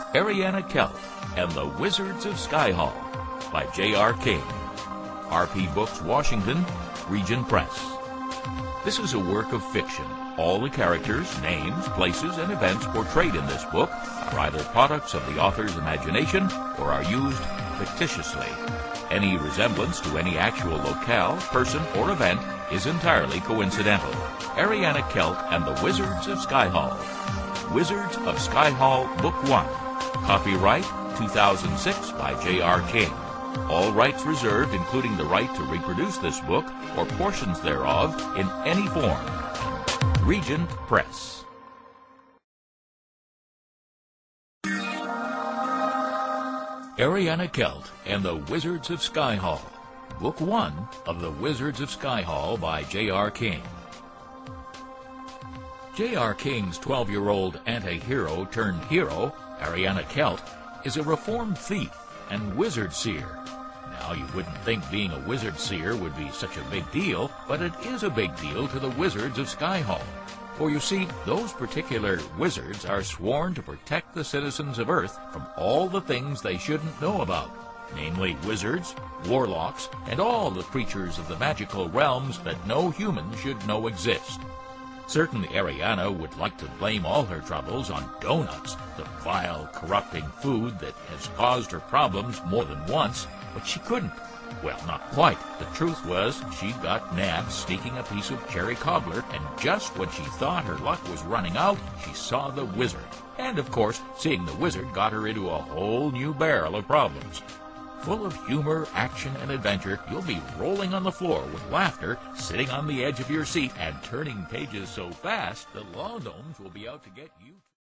Ariana Kelt and the Wizards of Sky Hall by J.R. King. RP Books, Washington, Regent Press. This is a work of fiction. All the characters, names, places, and events portrayed in this book are either products of the author's imagination or are used fictitiously. Any resemblance to any actual locale, person, or event is entirely coincidental. Ariana Kelt and the Wizards of Sky Hall. Wizards of Sky Hall, Book 1. Copyright 2006 by J.R. King. All rights reserved, including the right to reproduce this book or portions thereof in any form. Regent Press. Ariana Kelt and the Wizards of Sky Hall. Book 1 of The Wizards of Sky Hall by J.R. King. J.R. King's 12-year-old anti-hero turned hero, Ariana Kelt, is a reformed thief and wizard seer. Now, you wouldn't think being a wizard seer would be such a big deal, but it is a big deal to the Wizards of Sky Hall. For you see, those particular wizards are sworn to protect the citizens of Earth from all the things they shouldn't know about, namely wizards, warlocks, and all the creatures of the magical realms that no human should know exist. Certainly Ariana would like to blame all her troubles on donuts, the vile, corrupting food that has caused her problems more than once, but she couldn't. Well, not quite. The truth was, she got nabbed sneaking a piece of cherry cobbler, and just when she thought her luck was running out, she saw the wizard. And, of course, seeing the wizard got her into a whole new barrel of problems. Full of humor, action, and adventure, you'll be rolling on the floor with laughter, sitting on the edge of your seat, and turning pages so fast the law gnomes will be out to get you.